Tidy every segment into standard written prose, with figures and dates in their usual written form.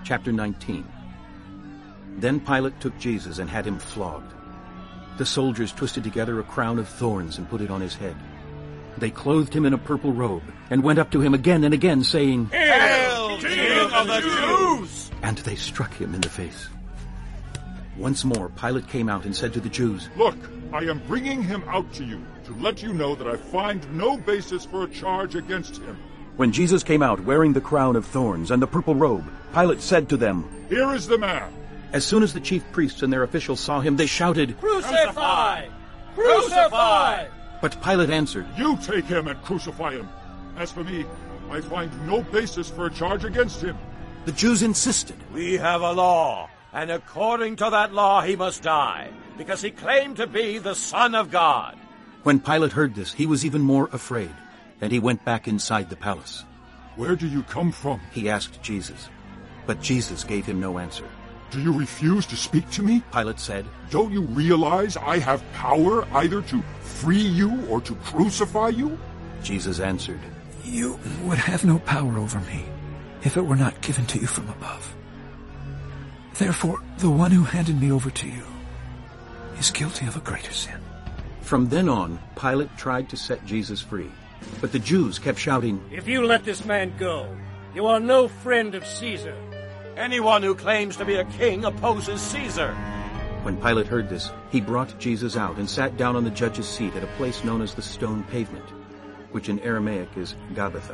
Chapter 19. Then Pilate took Jesus and had him flogged. The soldiers twisted together a crown of thorns and put it on his head. They clothed him in a purple robe and went up to him again and again, saying, "Hail, King of the Jews!" And they struck him in the face. Once more Pilate came out and said to the Jews, "Look, I am bringing him out to you to let you know that I find no basis for a charge against him." When Jesus came out wearing the crown of thorns and the purple robe, Pilate said to them, "Here is the man." As soon as the chief priests and their officials saw him, they shouted, "Crucify! Crucify!" But Pilate answered, "You take him and crucify him. As for me, I find no basis for a charge against him." The Jews insisted, "We have a law, and according to that law he must die, because he claimed to be the Son of God." When Pilate heard this, he was even more afraid, and he went back inside the palace. "Where do you come from?" He asked Jesus, but Jesus gave him no answer. "Do you refuse to speak to me?" Pilate said, "Don't you realize I have power either to free you or to crucify you?" Jesus answered, "You would have no power over me if it were not given to you from above. Therefore, the one who handed me over to you is guilty of a greater sin." From then on, Pilate tried to set Jesus free, but the Jews kept shouting, "If you let this man go, you are no friend of Caesar." Anyone who claims to be a king opposes Caesar. When Pilate heard this, he brought Jesus out and sat down on the judge's seat at a place known as the Stone Pavement, which in Aramaic is Gabbatha.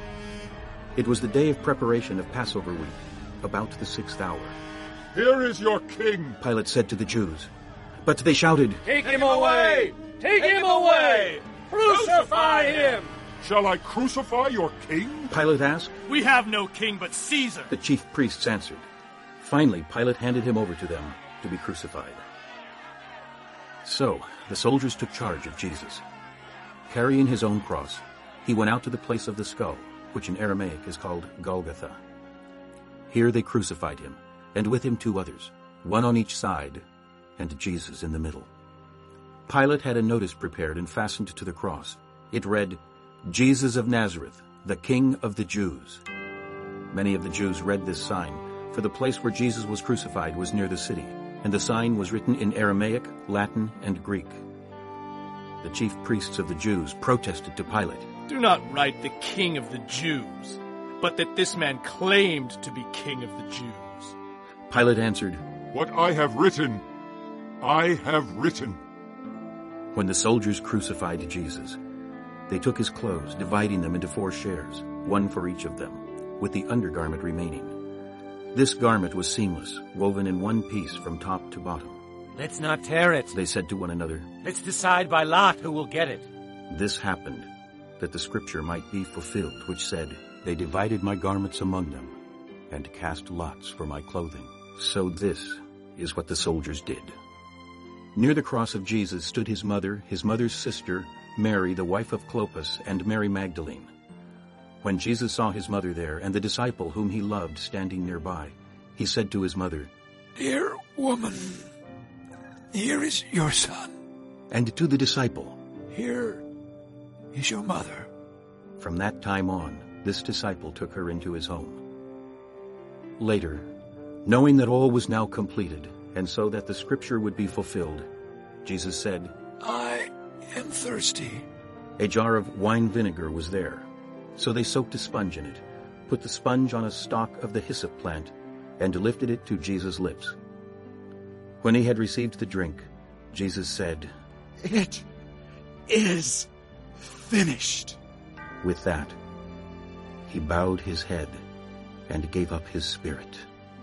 It was the day of preparation of Passover week, about the 6th hour. "Here is your king," Pilate said to the Jews. But they shouted, "Take him away! Take him away! Crucify him!" "Shall I crucify your king?" Pilate asked. "We have no king but Caesar." The chief priests answered. Finally, Pilate handed him over to them to be crucified. So the soldiers took charge of Jesus. Carrying his own cross, he went out to the place of the skull, which in Aramaic is called Golgotha. Here they crucified him, and with him 2 others, one on each side, and Jesus in the middle. Pilate had a notice prepared and fastened to the cross. It read, "Jesus of Nazareth, the King of the Jews." Many of the Jews read this sign, for the place where Jesus was crucified was near the city, and the sign was written in Aramaic, Latin, and Greek. The chief priests of the Jews protested to Pilate, "Do not write the King of the Jews, but that this man claimed to be King of the Jews." Pilate answered, "What I have written, I have written." When the soldiers crucified Jesus, they took his clothes, dividing them into 4 shares, one for each of them, with the undergarment remaining. This garment was seamless, woven in one piece from top to bottom. "Let's not tear it," They said to one another. "Let's decide by lot who will get it." This happened, that the scripture might be fulfilled, which said, "They divided my garments among them, and cast lots for my clothing." So this is what the soldiers did. Near the cross of Jesus stood his mother's sister, Mary, the wife of Clopas, and Mary Magdalene. When Jesus saw his mother there, and the disciple whom he loved standing nearby, he said to his mother, "Dear woman, here is your son. And to the disciple, Here is your mother." From that time on, this disciple took her into his home. Later, knowing that all was now completed, and so that the scripture would be fulfilled, Jesus said, "I am thirsty." A jar of wine vinegar was there. So they soaked a sponge in it, put the sponge on a stalk of the hyssop plant, and lifted it to Jesus' lips. When he had received the drink, Jesus said, "It is finished." With that, he bowed his head and gave up his spirit.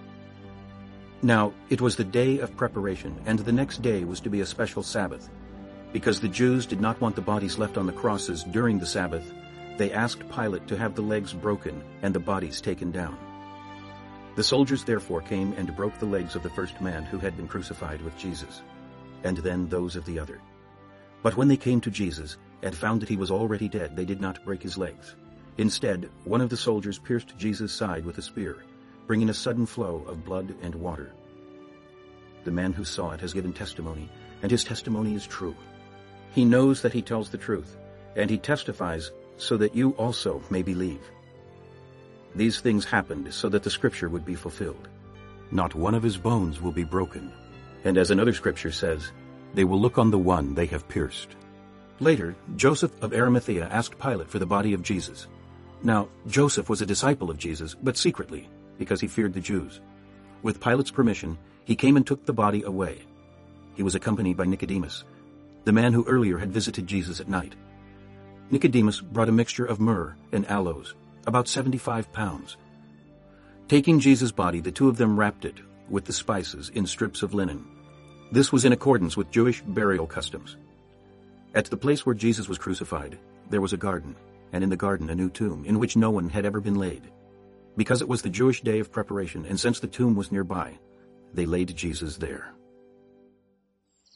Now it was the day of preparation, and the next day was to be a special Sabbath. Because the Jews did not want the bodies left on the crosses during the Sabbath, they asked Pilate to have the legs broken and the bodies taken down. The soldiers therefore came and broke the legs of the first man who had been crucified with Jesus, and then those of the other. But when they came to Jesus and found that he was already dead, they did not break his legs. Instead, one of the soldiers pierced Jesus' side with a spear, bringing a sudden flow of blood and water. The man who saw it has given testimony, and his testimony is true. He knows that he tells the truth, and he testifies so that you also may believe. These things happened so that the scripture would be fulfilled. Not one of his bones will be broken. And as another scripture says, they will look on the one they have pierced. Later, Joseph of Arimathea asked Pilate for the body of Jesus. Now, Joseph was a disciple of Jesus, but secretly, because he feared the Jews. With Pilate's permission, he came and took the body away. He was accompanied by Nicodemus, the man who earlier had visited Jesus at night. Nicodemus brought a mixture of myrrh and aloes, about 75 pounds. Taking Jesus' body, the two of them wrapped it, with the spices, in strips of linen. This was in accordance with Jewish burial customs. At the place where Jesus was crucified, there was a garden, and in the garden a new tomb, in which no one had ever been laid. Because it was the Jewish day of preparation, and since the tomb was nearby, they laid Jesus there.